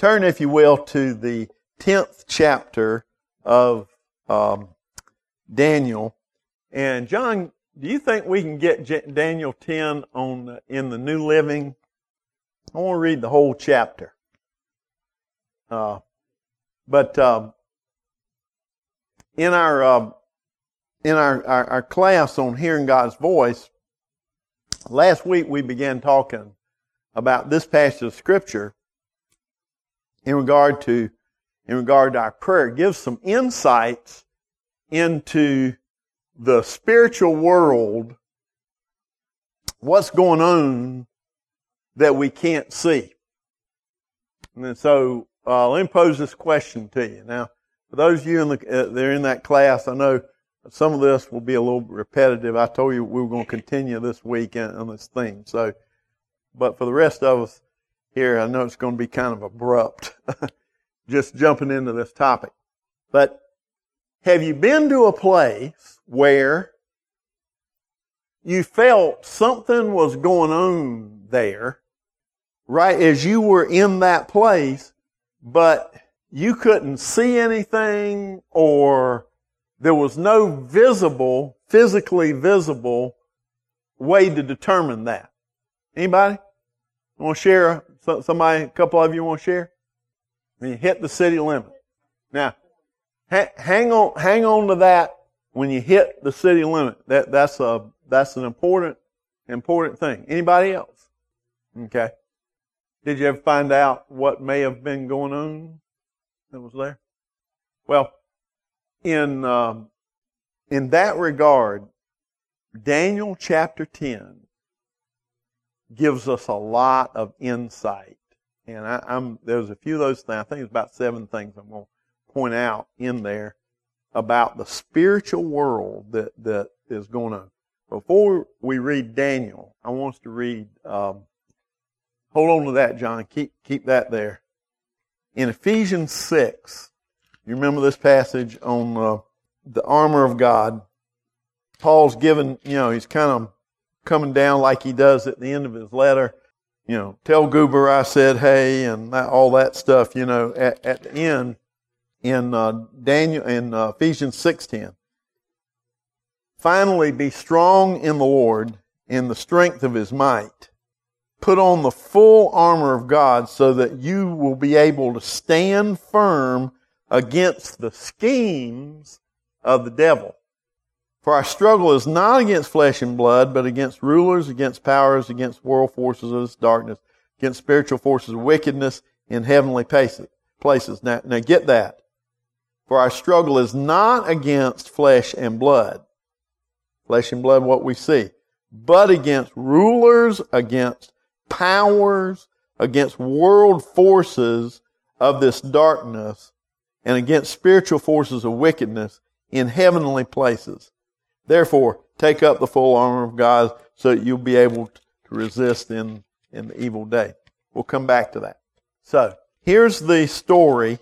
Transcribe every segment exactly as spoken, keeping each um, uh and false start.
Turn, if you will, to the tenth chapter of um, Daniel. And John, do you think we can get J- Daniel ten on uh, in the New Living? I want to read the whole chapter. Uh, but um, in our uh, in our, our our class on hearing God's voice, last week we began talking about this passage of Scripture in regard to in regard to our prayer. It gives some insights into the spiritual world, what's going on that we can't see. And so uh, let me pose this question to you. Now, for those of you in the, uh, that are in that class, I know some of this will be a little repetitive. I told you we were going to continue this week on this theme. So, but for the rest of us here, I know it's going to be kind of abrupt, just jumping into this topic. But have you been to a place where you felt something was going on there, right as you were in that place, but you couldn't see anything, or there was no visible, physically visible way to determine that? Anybody? You want to share? Somebody, a couple of you want to share? When you hit the city limit. Now, ha- hang on, hang on to that when you hit the city limit. That, that's a, that's an important, important thing. Anybody else? Okay. Did you ever find out what may have been going on that was there? Well, in, um, in that regard, Daniel chapter ten gives us a lot of insight. And I, I'm, there's a few of those things. I think it's about seven things I'm going to point out in there about the spiritual world that, that is going on. Before we read Daniel, I want us to read, um, hold on to that, John. Keep, keep that there. In Ephesians six, you remember this passage on uh, the armor of God. Paul's given, you know, he's kind of coming down like he does at the end of his letter. You know, tell Goober I said hey, and that, all that stuff, you know, at, at the end in uh, Daniel, in uh, Ephesians six ten. Finally, be strong in the Lord, in the strength of His might. Put on the full armor of God so that you will be able to stand firm against the schemes of the devil. For our struggle is not against flesh and blood, but against rulers, against powers, against world forces of this darkness, against spiritual forces of wickedness in heavenly places. Now, now get that. For our struggle is not against flesh and blood. Flesh and blood, what we see. But against rulers, against powers, against world forces of this darkness, and against spiritual forces of wickedness in heavenly places. Therefore, take up the full armor of God so that you'll be able to resist in, in the evil day. We'll come back to that. So, here's the story.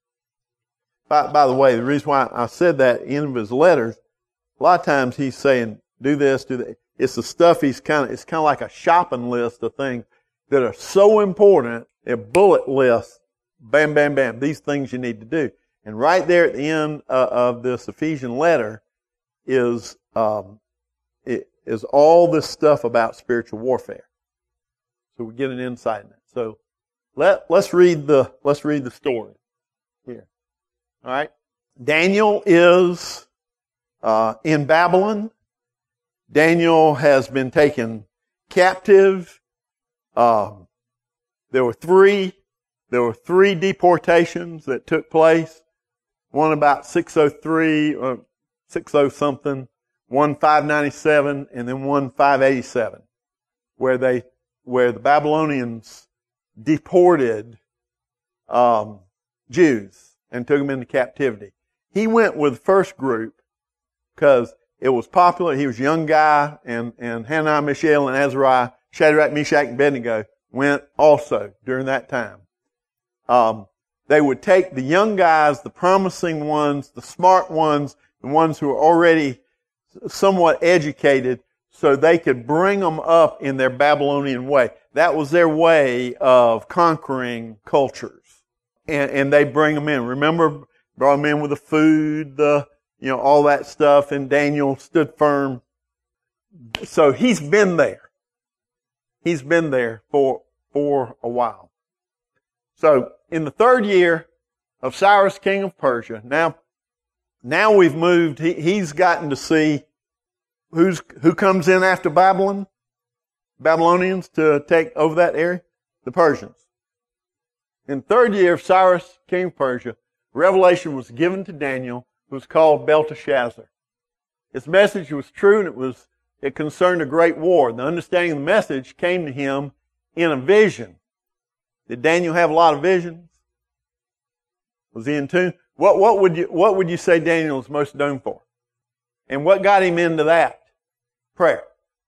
By, by the way, the reason why I said that in of his letters, a lot of times he's saying, do this, do that. It's the stuff he's kind of, it's kind of like a shopping list of things that are so important, a bullet list, bam, bam, bam, these things you need to do. And right there at the end uh, of this Ephesian letter, is um, it is all this stuff about spiritual warfare. So we get an insight in that. So let let's read the let's read the story here. All right, Daniel is uh, in Babylon. Daniel has been taken captive. Um, there were three there were three deportations that took place. One about six oh three. Or six oh something, one five ninety-seven, and then one five eighty-seven, where they, where the Babylonians deported um, Jews and took them into captivity. He went with the first group because it was popular. He was a young guy, and and Hananiah, Mishael, and Azariah, Shadrach, Meshach, and Abednego went also during that time. Um, they would take the young guys, the promising ones, the smart ones, the ones who are already somewhat educated, so they could bring them up in their Babylonian way. That was their way of conquering cultures. and, and they bring them in. Remember, brought them in with the food, the, you know, all that stuff, and Daniel stood firm. So he's been there. He's been there for, for a while. So in the third year of Cyrus, king of Persia, now, now we've moved, he, he's gotten to see who's, who comes in after Babylon, Babylonians to take over that area, the Persians. In the third year of Cyrus, king of Persia, revelation was given to Daniel, who was called Belteshazzar. His message was true, and it was it concerned a great war. The understanding of the message came to him in a vision. Did Daniel have a lot of visions? Was he in tune? What what would you what would you say Daniel is most known for? And what got him into that? Prayer.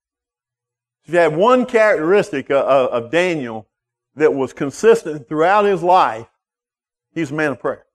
If you had one characteristic of, of Daniel that was consistent throughout his life, he's a man of prayer.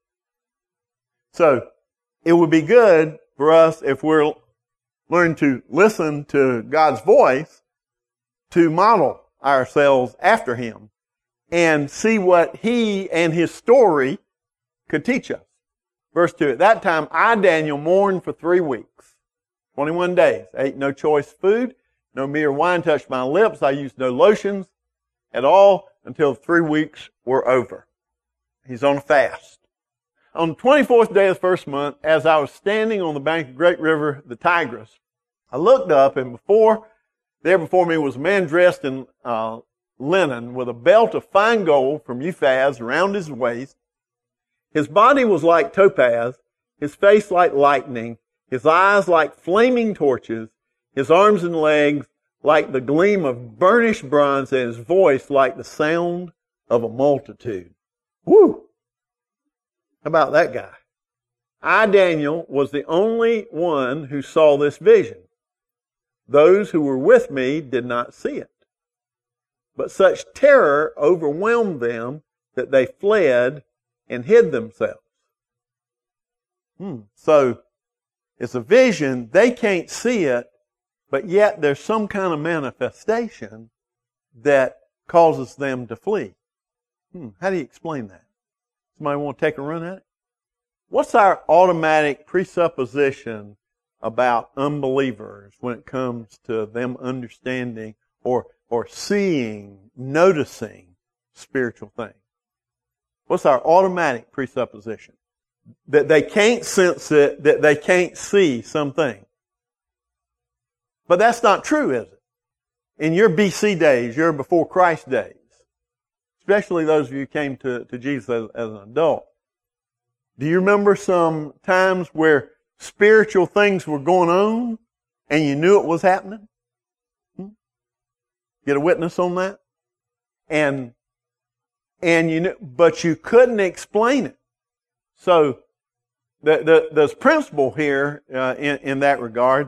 So, it would be good for us, if we're learning to listen to God's voice, to model ourselves after Him and see what He and His story could teach us. Verse two, at that time I, Daniel, mourned for three weeks, twenty-one days. I ate no choice food, no meat wine touched my lips. I used no lotions at all until three weeks were over. He's on a fast. On the twenty-fourth day of the first month, as I was standing on the bank of the great river, the Tigris, I looked up, and before, there before me was a man dressed in uh, linen with a belt of fine gold from Uphaz around his waist. His body was like topaz, his face like lightning, his eyes like flaming torches, his arms and legs like the gleam of burnished bronze, and his voice like the sound of a multitude. Woo! How about that guy? I, Daniel, was the only one who saw this vision. Those who were with me did not see it. But such terror overwhelmed them that they fled and hid themselves. Hmm. So, it's a vision. They can't see it, but yet there's some kind of manifestation that causes them to flee. Hmm. How do you explain that? Somebody want to take a run at it? What's our automatic presupposition about unbelievers when it comes to them understanding or or seeing, noticing spiritual things? What's our automatic presupposition? That they can't sense it, that they can't see something. But that's not true, is it? In your B C days, your before Christ days, especially those of you who came to, to Jesus as, as an adult. Do you remember some times where spiritual things were going on and you knew it was happening? Hmm? Get a witness on that? And, and you knew, but you couldn't explain it. So, the, the, there's principle here, uh, in, in that regard.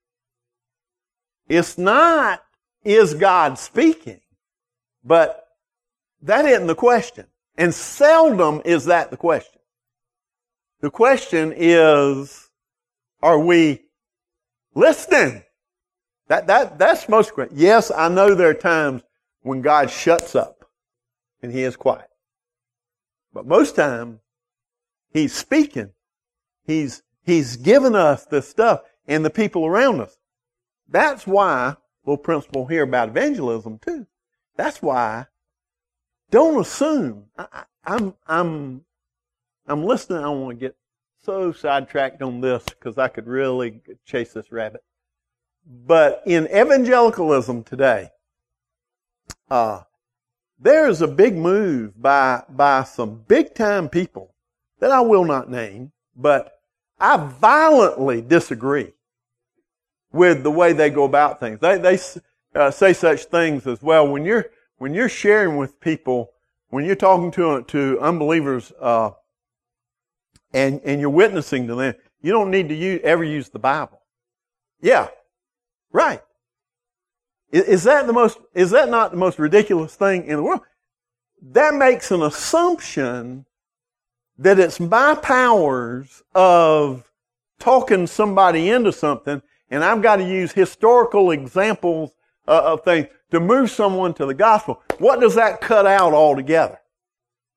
It's not, is God speaking? But that isn't the question. And seldom is that the question. The question is, are we listening? That, that, that's most great. Yes, I know there are times when God shuts up and He is quiet. But most times, He's speaking. He's, He's given us this stuff and the people around us. That's why, little principle here about evangelism too. That's why, don't assume. I, I, I'm, I'm, I'm listening. I don't want to get so sidetracked on this because I could really chase this rabbit. But in evangelicalism today, uh, there is a big move by, by some big time people that I will not name, but I violently disagree with the way they go about things. They, they uh, say such things as, well, when you're, when you're sharing with people, when you're talking to, to unbelievers, uh, and, and you're witnessing to them, you don't need to use, ever use the Bible. Yeah. Right. Is, is that the most, is that not the most ridiculous thing in the world? That makes an assumption that it's my powers of talking somebody into something, and I've got to use historical examples uh, of things to move someone to the gospel. What does that cut out altogether?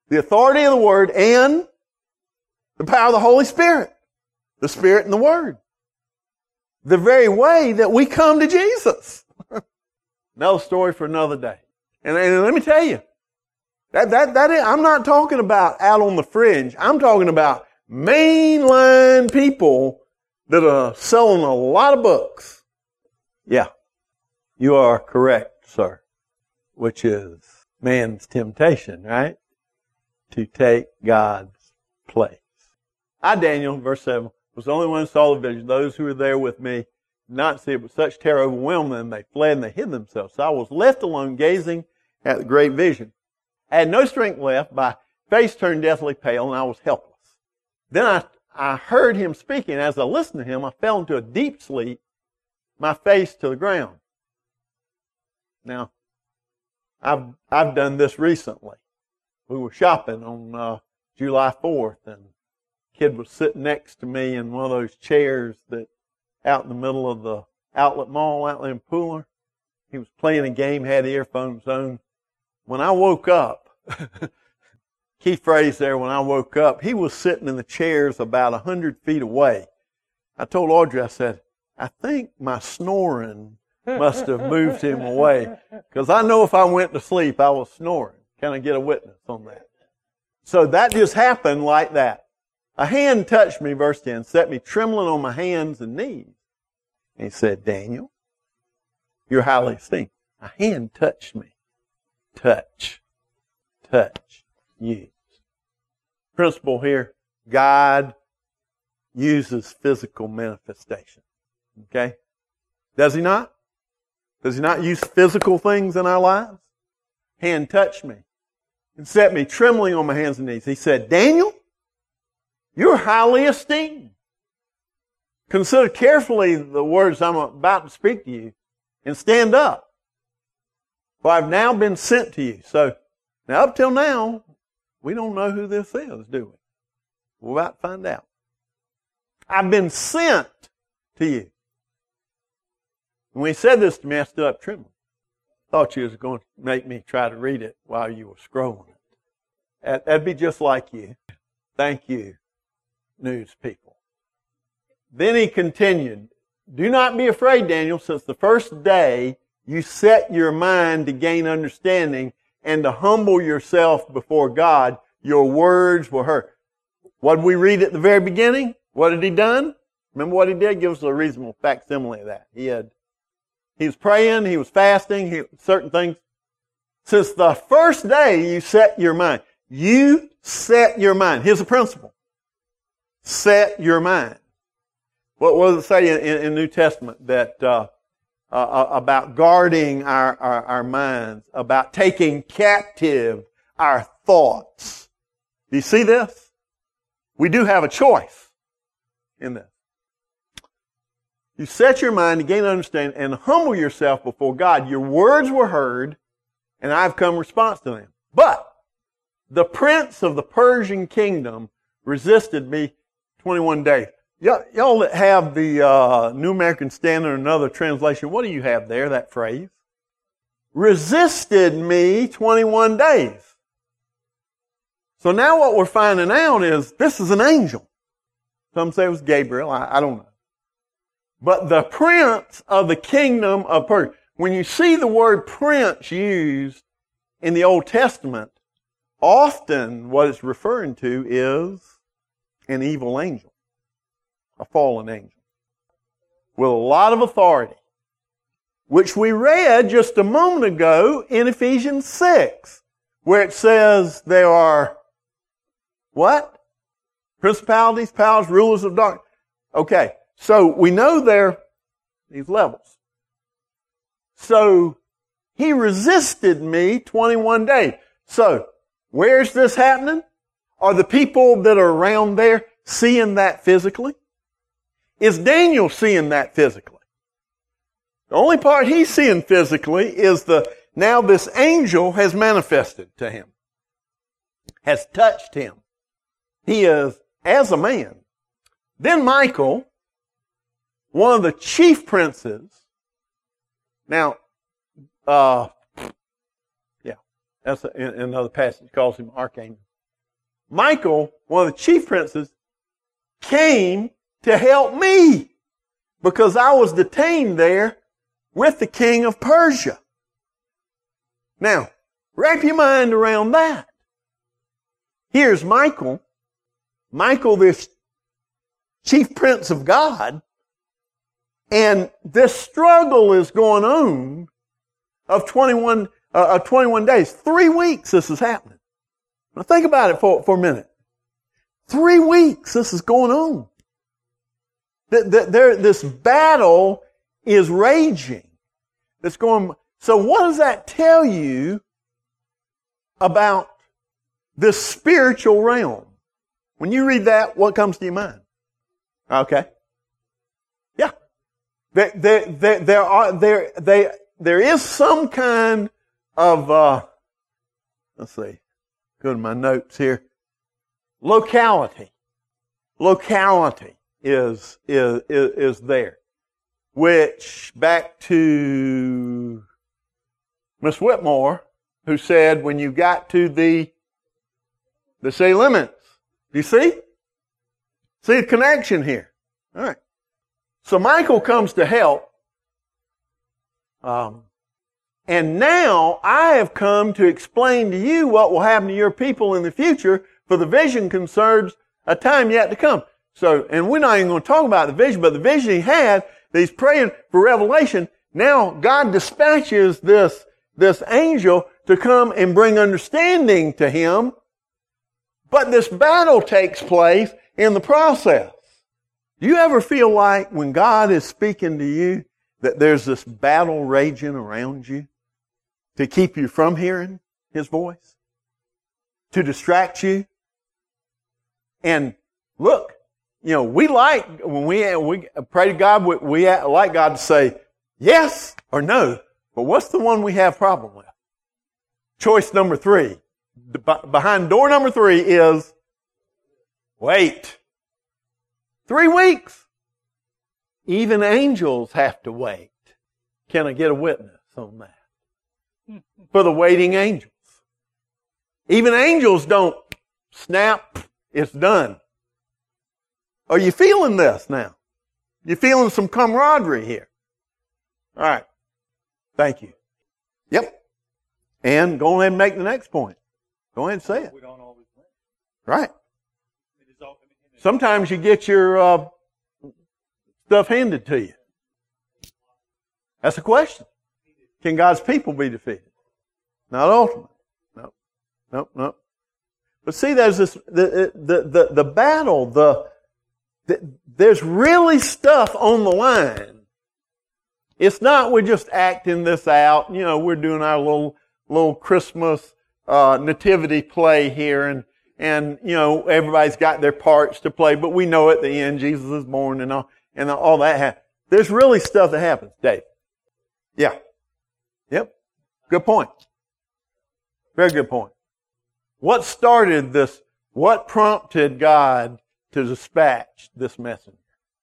the authority of the Word and the power of the Holy Spirit. The Spirit and the Word. The very way that we come to Jesus. Another story for another day. And, and let me tell you, that, that, that is, I'm not talking about out on the fringe. I'm talking about mainline people that are selling a lot of books. Yeah, you are correct, sir. Which is man's temptation, right? To take God's place. I, Daniel, verse seven, was the only one who saw the vision. Those who were there with me did not see it, but such terror overwhelmed them. They fled and they hid themselves. So I was left alone gazing at the great vision. I had no strength left. My face turned deathly pale and I was helpless. Then I, I heard him speaking. As I listened to him, I fell into a deep sleep, my face to the ground. Now, I've, I've done this recently. We were shopping on uh, July fourth and a kid was sitting next to me in one of those chairs that out in the middle of the outlet mall, outlet in Pooler. He was playing a game, had earphones on. When I woke up, key phrase there, when I woke up, he was sitting in the chairs about a hundred feet away. I told Audrey, I said, I think my snoring must have moved him away. Because I know if I went to sleep, I was snoring. Can I get a witness on that? So that just happened like that. A hand touched me, verse ten, set me trembling on my hands and knees. And he said, Daniel, you're highly esteemed. A hand touched me. Touch. Touch. Use. Principle here, God uses physical manifestation. Okay? Does he not? Does he not use physical things in our lives? Hand touched me and set me trembling on my hands and knees. He said, Daniel, you're highly esteemed. Consider carefully the words I'm about to speak to you and stand up. For I've now been sent to you. So, now up till now, we don't know who this is, do we? We're about to find out. I've been sent to you. When he said this to me, I stood up trembling. Thought you was going to make me try to read it while you were scrolling it. That'd be just like you. Thank you, news people. Then he continued, do not be afraid, Daniel, since the first day you set your mind to gain understanding and to humble yourself before God, your words were heard. What did we read at the very beginning? What had he done? Remember what he did? Give us a reasonable facsimile of that. He had, he was praying, he was fasting, he, certain things. Since the first day you set your mind, you set your mind. Here's the principle. Set your mind. What does it say in, in, in the New Testament that uh, uh, about guarding our, our, our minds, about taking captive our thoughts? Do you see this? We do have a choice in this. You set your mind to gain understanding and humble yourself before God. Your words were heard, and I've come in response to them. But the prince of the Persian kingdom resisted me twenty-one days. Y'all that have the uh, New American Standard or another translation, what do you have there, that phrase? Resisted me twenty-one days. So now what we're finding out is this is an angel. Some say it was Gabriel, I, I don't know. But the prince of the kingdom of Persia. When you see the word prince used in the Old Testament, often what it's referring to is an evil angel. A fallen angel. With a lot of authority. Which we read just a moment ago in Ephesians six. Where it says there are, what? Principalities, powers, rulers of darkness. Okay, so we know there are these levels. So, he resisted me twenty-one days. So, where's this happening? Are the people that are around there seeing that physically? Is Daniel seeing that physically? The only part he's seeing physically is the, now this angel has manifested to him. Has touched him. He is as a man. Then Michael, one of the chief princes, now, uh, yeah, that's a, in another passage calls him archangel. Michael, one of the chief princes, came to help me because I was detained there with the king of Persia. Now, wrap your mind around that. Here's Michael, Michael, this chief prince of God, and this struggle is going on of twenty-one, uh, of twenty-one days. Three weeks this is happening. Now think about it for, for a minute. Three weeks this is going on. That, that there, this battle is raging. That's going. So what does that tell you about this spiritual realm? When you read that, what comes to your mind? Okay. Yeah. There, there, there, there are, there, there, there is some kind of, uh, let's see, go to my notes here. Locality. Locality is, is, is, is there. Which, back to Miss Whitmore, who said when you got to the, the city limits, do you see? See the connection here. All right. So Michael comes to help. Um, and now I have come to explain to you what will happen to your people in the future, for the vision concerns a time yet to come. So, and we're not even going to talk about the vision, but the vision he had, that he's praying for revelation. Now God dispatches this, this angel to come and bring understanding to him. But this battle takes place in the process. Do you ever feel like when God is speaking to you that there's this battle raging around you to keep you from hearing His voice? To distract you? And look, you know, we like, when we, we pray to God, we, we like God to say yes or no. But what's the one we have problem with? Choice number three. Behind door number three is wait. Three weeks. Even angels have to wait. Can I get a witness on that? For the waiting angels. Even angels don't snap, it's done. Are you feeling this now? You feeling some camaraderie here? All right. Thank you. Yep. And go ahead and make the next point. Go ahead and say it. We don't always win. Right. Sometimes you get your uh, stuff handed to you. That's a question. Can God's people be defeated? Not ultimately. No. No, no. But see, there's this, the, the, the, the battle, the, the, there's really stuff on the line. It's not we're just acting this out. You know, we're doing our little, little Christmas uh, nativity play here, and, and, you know, everybody's got their parts to play, but we know at the end Jesus is born and all, and all that happens. There's really stuff that happens, Dave. Yeah. Yep. Good point. Very good point. What started this? What prompted God to dispatch this messenger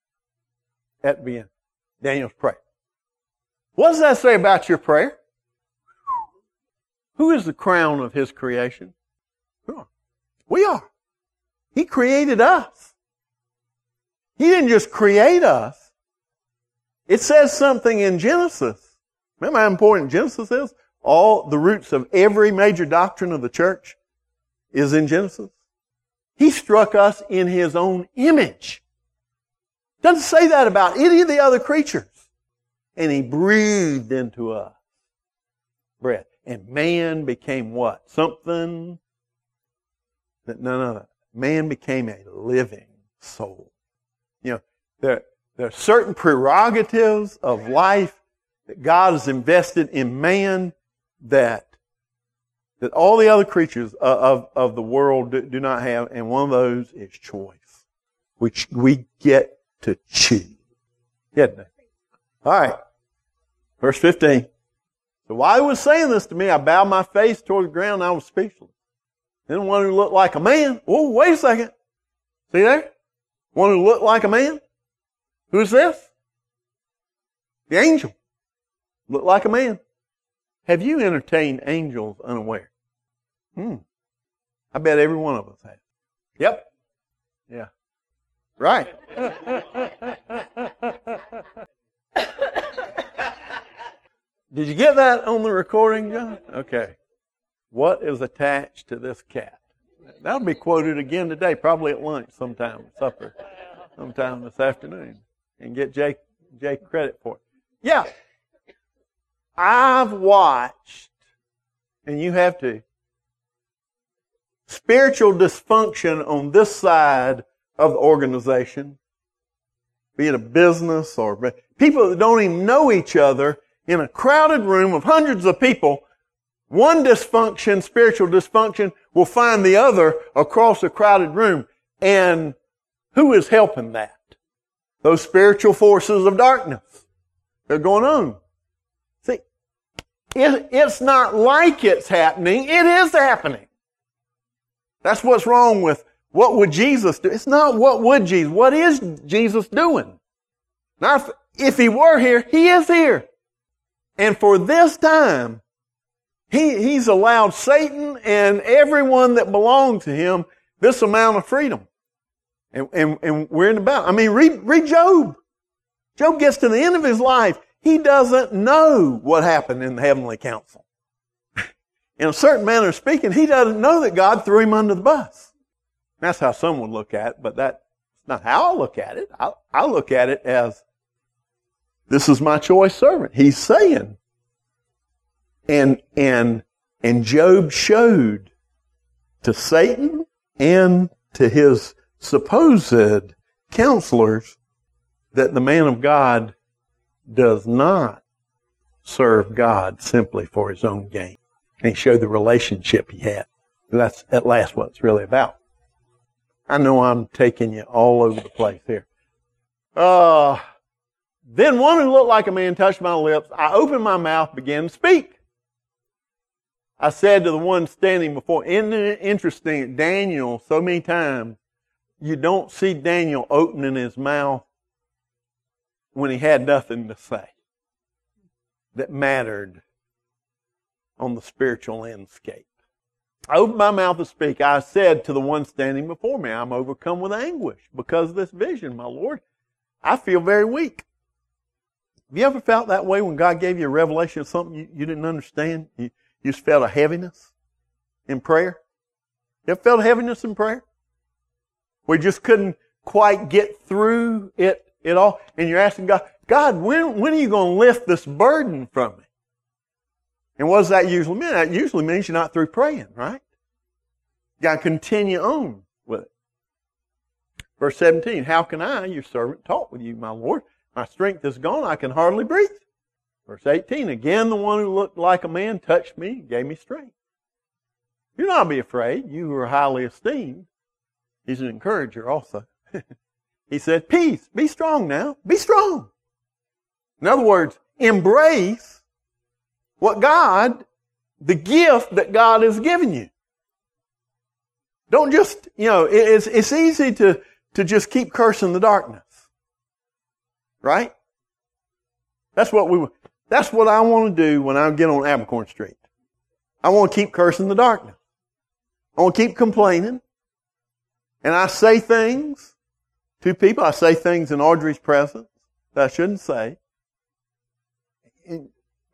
at the beginning? Daniel's prayer. What does that say about your prayer? Who is the crown of His creation? We are. We are. He created us. He didn't just create us. It says something in Genesis. Remember how important Genesis is? All the roots of every major doctrine of the church is in Genesis. He struck us in His own image. Doesn't say that about any of the other creatures. And He breathed into us breath. And man became what? Something that none other. Man became a living soul. You know, there, there are certain prerogatives of life that God has invested in man that that all the other creatures of, of, of the world do, do not have, and one of those is choice, which we get to choose. Get that? All right. Verse fifteen. So while he was saying this to me, I bowed my face toward the ground and I was speechless. Then one who looked like a man. Oh, wait a second. See there? One who looked like a man. Who is this? The angel. Looked like a man. Have you entertained angels unaware? Hmm. I bet every one of us has. Yep. Yeah. Right. Did you get that on the recording, John? Okay. What is attached to this cat? That'll be quoted again today, probably at lunch sometime, supper, sometime this afternoon, and get Jay, Jay credit for it. Yeah. I've watched, and you have to, spiritual dysfunction on this side of the organization, be it a business or people that don't even know each other in a crowded room of hundreds of people. One dysfunction, spiritual dysfunction, will find the other across a crowded room. And who is helping that? Those spiritual forces of darkness. They're going on. See, it, it's not like it's happening. It is happening. That's what's wrong with what would Jesus do. It's not what would Jesus. What is Jesus doing? Now, if, if he were here, he is here. And for this time, he, he's allowed Satan and everyone that belongs to him this amount of freedom. And, and, and we're in the battle. I mean, read, read Job. Job gets to the end of his life. He doesn't know what happened in the heavenly council. In a certain manner of speaking, he doesn't know that God threw him under the bus. That's how some would look at it, but that's not how I look at it. I, I look at it as, this is my choice servant. He's saying, and, and, and Job showed to Satan and to his supposed counselors that the man of God does not serve God simply for his own gain. And he showed the relationship he had. That's at last what it's really about. I know I'm taking you all over the place here. Uh, then one who looked like a man touched my lips. I opened my mouth, began to speak. I said to the one standing before, isn't it interesting, Daniel, so many times, you don't see Daniel opening his mouth when he had nothing to say that mattered on the spiritual landscape. I opened my mouth to speak. I said to the one standing before me, I'm overcome with anguish because of this vision, my Lord. I feel very weak. Have you ever felt that way when God gave you a revelation of something you, you didn't understand? You, you just felt a heaviness in prayer? You ever felt a heaviness in prayer? Where you just couldn't quite get through it at all? And you're asking God, God, when, when are you going to lift this burden from me? And what does that usually mean? That usually means you're not through praying, right? You got to continue on with it. Verse seventeen, how can I, your servant, talk with you, my Lord? My strength is gone. I can hardly breathe. Verse eighteen, again the one who looked like a man touched me and gave me strength. Do not be afraid, you who are highly esteemed. He's an encourager also. He said, peace, be strong now. Be strong. In other words, embrace what God, the gift that God has given you. Don't just, you know, it's, it's easy to, to just keep cursing the darkness. Right? That's what we, that's what I want to do when I get on Abercorn Street. I want to keep cursing the darkness. I want to keep complaining. And I say things to people. I say things in Audrey's presence that I shouldn't say. And,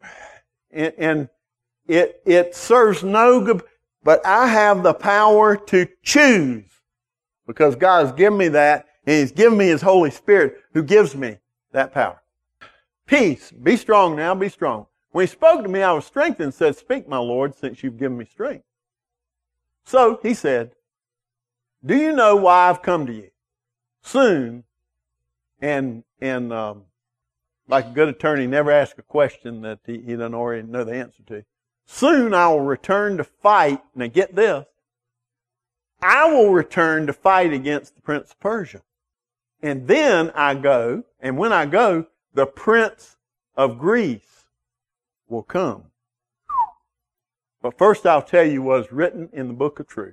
and it, it serves no good, but I have the power to choose because God has given me that and He's given me His Holy Spirit who gives me that power. Peace. Be strong now. Be strong. When He spoke to me, I was strengthened and said, speak, my Lord, since you've given me strength. So He said, do you know why I've come to you? Soon, and, and, um, like a good attorney, never ask a question that he, he doesn't already know the answer to. Soon I will return to fight. Now get this. I will return to fight against the Prince of Persia. And then I go, and when I go, the Prince of Greece will come. But first I'll tell you what's written in the book of truth.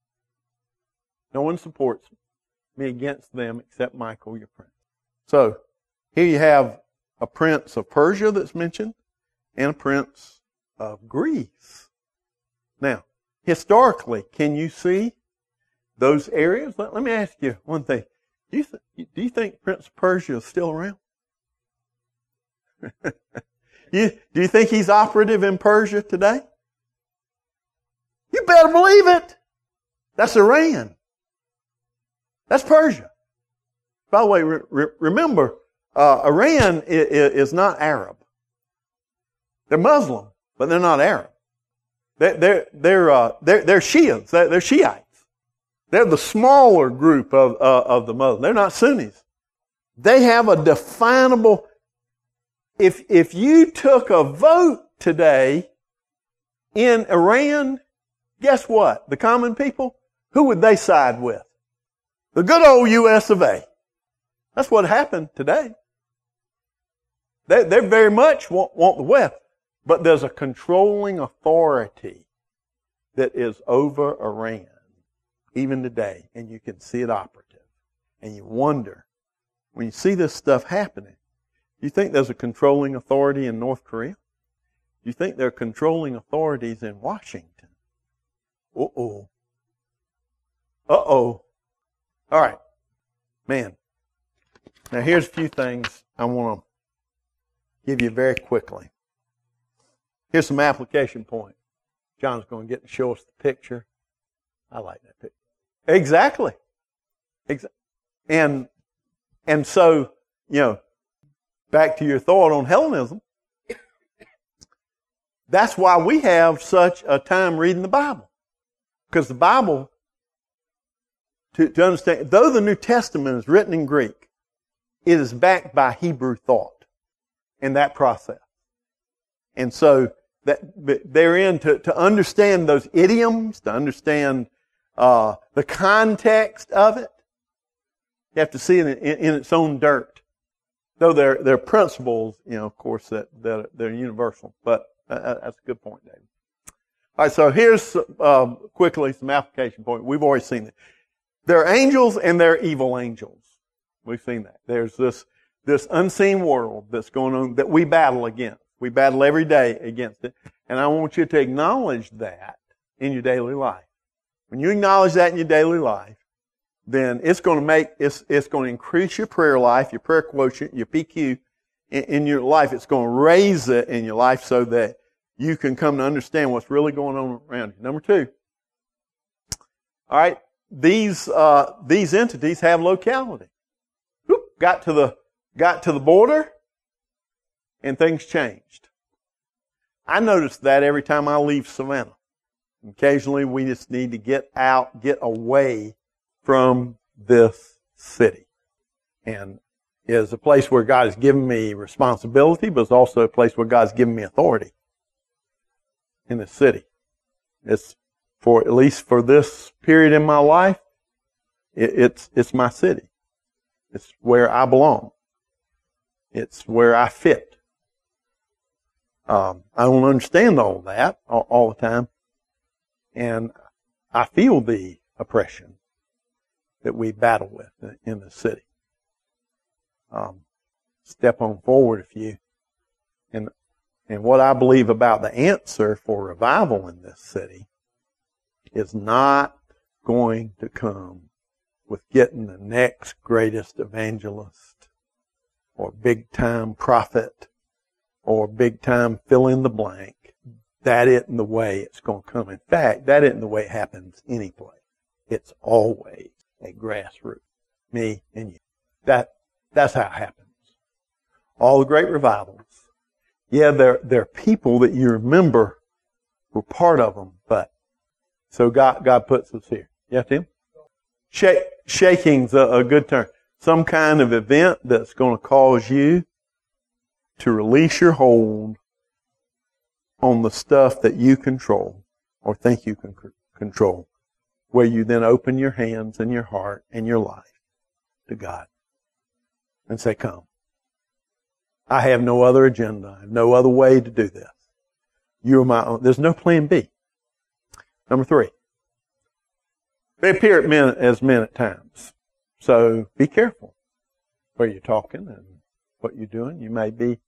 No one supports me against them except Michael, your prince. So, here you have a prince of Persia that's mentioned, and a prince of Greece. Now, historically, can you see those areas. Let, let me ask you one thing. Do you, th- do you think Prince of Persia is still around? you, do you think he's operative in Persia today? You better believe it. That's Iran. That's Persia. By the way, re- re- remember, uh, Iran is, is not Arab. They're Muslim, but they're not Arab. They're, they're, they're, uh, they're, they're Shias. They're, they're Shiites. They're the smaller group of, uh, of the Muslims. They're not Sunnis. They have a definable, if, if you took a vote today in Iran, guess what? The common people, who would they side with? The good old U S of A. That's what happened today. They, they very much want, want the West. But there's a controlling authority that is over Iran, even today, and you can see it operative. And you wonder, when you see this stuff happening, do you think there's a controlling authority in North Korea? Do you think there are controlling authorities in Washington? Uh-oh. Uh-oh. All right. Man. Now here's a few things I want to give you very quickly. Here's some application points. John's going to get to show us the picture. I like that picture. Exactly. Exactly. And, and so, you know, back to your thought on Hellenism, that's why we have such a time reading the Bible. Because the Bible, to, to understand, though the New Testament is written in Greek, it is backed by Hebrew thought in that process. And so that therein to, to understand those idioms, to understand uh, the context of it, you have to see it in, in its own dirt. Though there there are principles, you know, of course, that, that they're universal. But uh, that's a good point, David. All right, so here's uh, quickly some application points. We've already seen it. There are angels and there are evil angels. We've seen that. There's this this unseen world that's going on that we battle against. We battle every day against it. And I want you to acknowledge that in your daily life. When you acknowledge that in your daily life, then it's going to make, it's, it's going to increase your prayer life, your prayer quotient, your P Q in, in your life. It's going to raise it in your life so that you can come to understand what's really going on around you. Number two. All right. These, uh, these entities have locality. Whoop, got to the, got to the border and things changed. I notice that every time I leave Savannah. Occasionally we just need to get out, get away from this city. And it is a place where God has given me responsibility, but it's also a place where God's given me authority in this city. It's for, at least for this period in my life, it, it's, it's my city. It's where I belong. It's where I fit. Um, I don't understand all that all, all the time. And I feel the oppression that we battle with in the city. Um, step on forward a few. And, and what I believe about the answer for revival in this city is not going to come with getting the next greatest evangelist or big time prophet or big time fill in the blank. That isn't the way it's going to come. In fact, that isn't the way it happens any place. It's always a grassroots. Me and you. That, that's how it happens. All the great revivals. Yeah, there, there are people that you remember were part of them, but so God, God puts us here. Yeah, Tim? Shake, shaking's a, a good term. Some kind of event that's going to cause you to release your hold on the stuff that you control or think you can c- control, where you then open your hands and your heart and your life to God and say, come. I have no other agenda. I have no other way to do this. You are my own. There's no plan B. Number three. They appear at men, as men at times. So be careful where you're talking and what you're doing. You may be,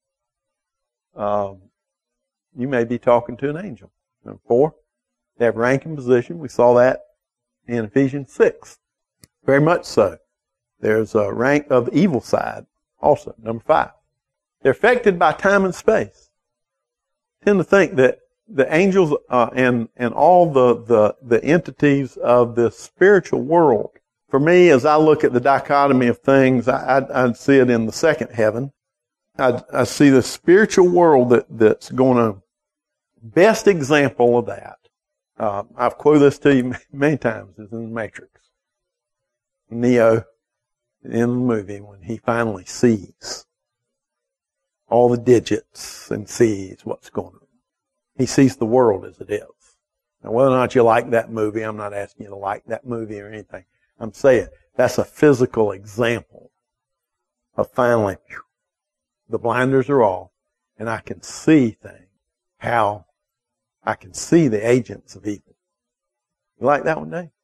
um, you may be talking to an angel. Number four, they have rank and position. We saw that in Ephesians six. Very much so. There's a rank of the evil side also, number five. They're affected by time and space. I tend to think that the angels uh, and and all the, the, the entities of the spiritual world, for me, as I look at the dichotomy of things, I, I, I'd see it in the second heaven. I, I see the spiritual world that, that's going on. Best example of that, uh, I've quoted this to you many times, is in the Matrix. Neo, in the movie, when he finally sees all the digits and sees what's going on. He sees the world as it is. Now, whether or not you like that movie, I'm not asking you to like that movie or anything. I'm saying that's a physical example of finally, whew, the blinders are off, and I can see things, how I can see the agents of evil. You like that one, Dave?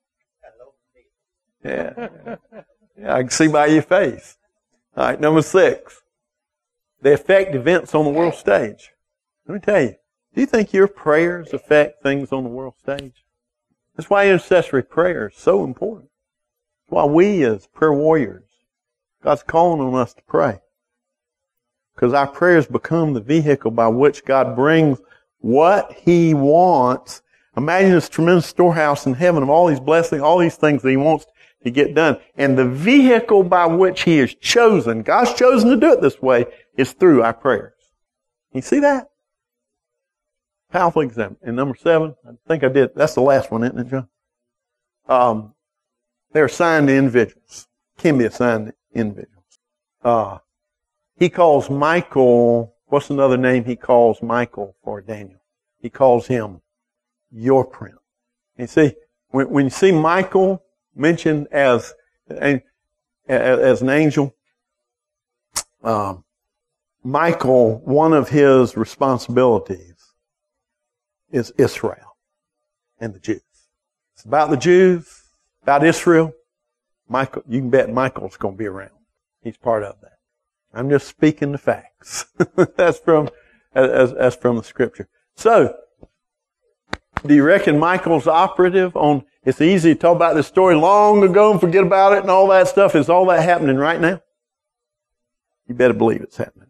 Yeah. Yeah, I can see by your face. All right, number six. They affect events on the world stage. Let me tell you, do you think your prayers affect things on the world stage? That's why intercessory prayer is so important. That's why we as prayer warriors, God's calling on us to pray. Because our prayers become the vehicle by which God brings what He wants. Imagine this tremendous storehouse in heaven of all these blessings, all these things that He wants to get done. And the vehicle by which He has chosen, God's chosen to do it this way, is through our prayers. You see that? Powerful example. And number seven, I think I did, that's the last one, isn't it, John? Um, they're assigned to individuals. Can be assigned to individuals. Uh, he calls Michael, what's another name he calls Michael for Daniel? He calls him your prince. You see, when, when you see Michael mentioned as, as, as an angel, um, Michael, one of his responsibilities is Israel and the Jews. It's about the Jews, about Israel. Michael, you can bet Michael's going to be around. He's part of that. I'm just speaking the facts. That's from, as, as from the scripture. So, do you reckon Michael's operative on, it's easy to talk about this story long ago and forget about it and all that stuff. Is all that happening right now? You better believe it's happening.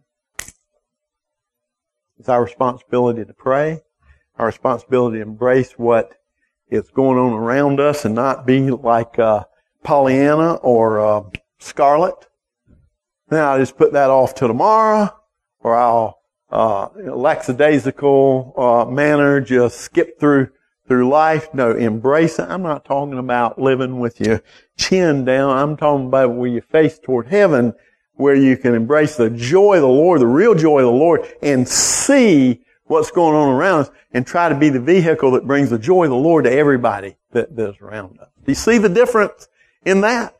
It's our responsibility to pray, our responsibility to embrace what is going on around us and not be like uh, Pollyanna or uh, Scarlet. Now I just put that off till tomorrow, or I'll uh, lackadaisical uh, manner just skip through through life. No, embrace it. I'm not talking about living with your chin down. I'm talking about with your face toward heaven, where you can embrace the joy of the Lord, the real joy of the Lord, and see what's going on around us and try to be the vehicle that brings the joy of the Lord to everybody that, that is around us. Do you see the difference in that?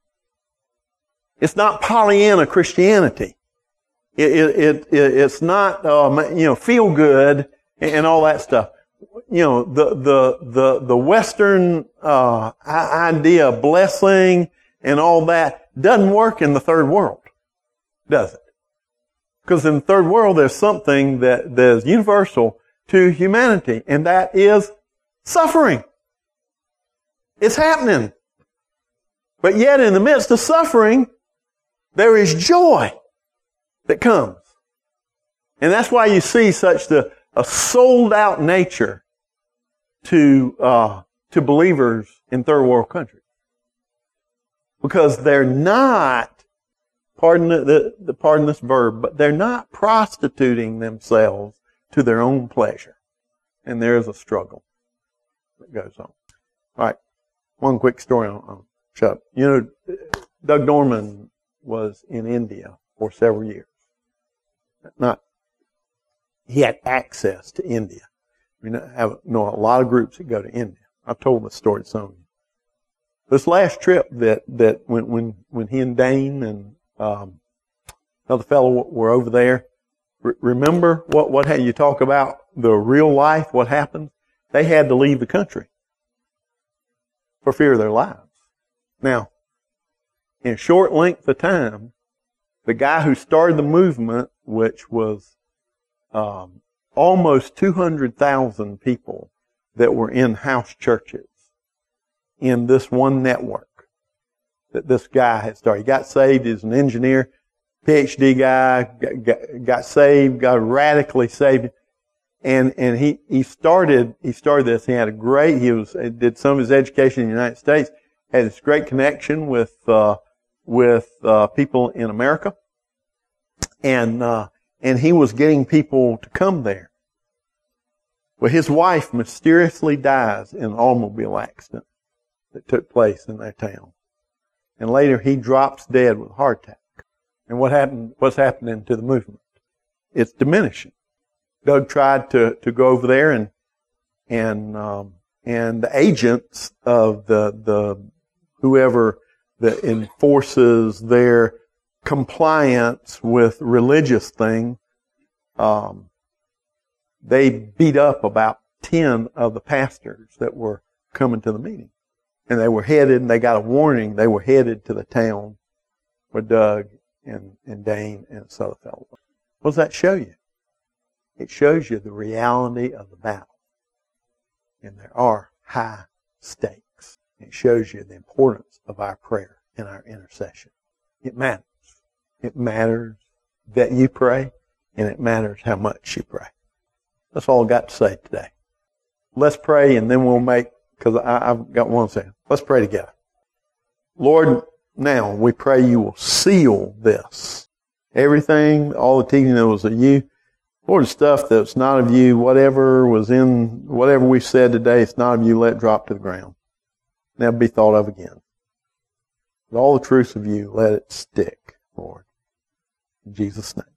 It's not Pollyanna Christianity. It, it, it, it's not, um, you know, feel good and all that stuff. You know, the, the, the, the Western, uh, idea of blessing and all that doesn't work in the third world, does it? Because in the third world, there's something that, that is universal to humanity, and that is suffering. It's happening. But yet, in the midst of suffering, there is joy that comes. And that's why you see such the, a sold-out nature to, uh, to believers in third world countries. Because they're not, pardon the, the, the pardon this verb, but they're not prostituting themselves to their own pleasure. And there is a struggle that goes on. All right. One quick story on, on Chuck. You know, Doug Norman was in India for several years. Not, he had access to India. We have, know a lot of groups that go to India. I've told this story to some of you. This last trip that, that when, when, when he and Dane and, um, another fellow were over there, re- remember what, what had you talk about the real life, what happened? They had to leave the country for fear of their lives. Now, in a short length of time, the guy who started the movement, which was, um, almost two hundred thousand people that were in house churches, in this one network that this guy had started. He got saved as an engineer, P H D guy, got, got, got saved, got radically saved. And, and he, he started, he started this. He had a great, he was, did some of his education in the United States, had this great connection with, uh, with, uh, people in America. And, uh, and he was getting people to come there. Well, his wife mysteriously dies in an automobile accident that took place in their town. And later he drops dead with a heart attack. And what happened, what's happening to the movement? It's diminishing. Doug tried to, to go over there and, and, um, and the agents of the, the, whoever that enforces their compliance with religious thing, um, they beat up about ten of the pastors that were coming to the meeting. And they were headed, and they got a warning, they were headed to the town where Doug and, and Dane and this other fellow were. What does that show you? It shows you the reality of the battle. And there are high stakes. It shows you the importance of our prayer and our intercession. It matters. It matters that you pray, and it matters how much you pray. That's all I've got to say today. Let's pray, and then we'll make, because I've got one second. Let's pray together. Lord, now we pray you will seal this. Everything, all the teaching that was of you, Lord, the stuff that's not of you, whatever was in, whatever we said today, it's not of you, let it drop to the ground. Never be thought of again. With all the truths of you, let it stick, Lord. In Jesus' name.